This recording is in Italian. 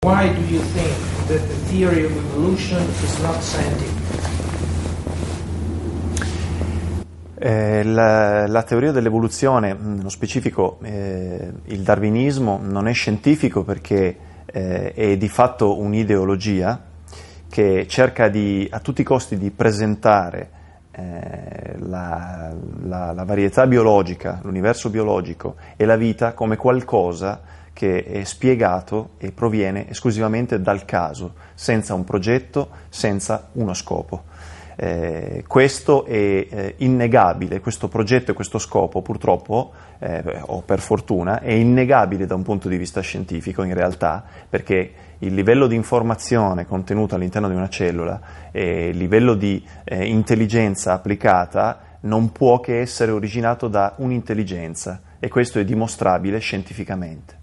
Why do you think that the theory of evolution is not scientific? La teoria dell'evoluzione, nello specifico il darwinismo, non è scientifico perché è di fatto un'ideologia che cerca a tutti i costi di presentare la varietà biologica, l'universo biologico e la vita come qualcosa che è spiegato e proviene esclusivamente dal caso, senza un progetto, senza uno scopo. Questo è innegabile, questo progetto e questo scopo purtroppo, o per fortuna, è innegabile da un punto di vista scientifico in realtà, perché il livello di informazione contenuto all'interno di una cellula e il livello di intelligenza applicata non può che essere originato da un'intelligenza, e questo è dimostrabile scientificamente.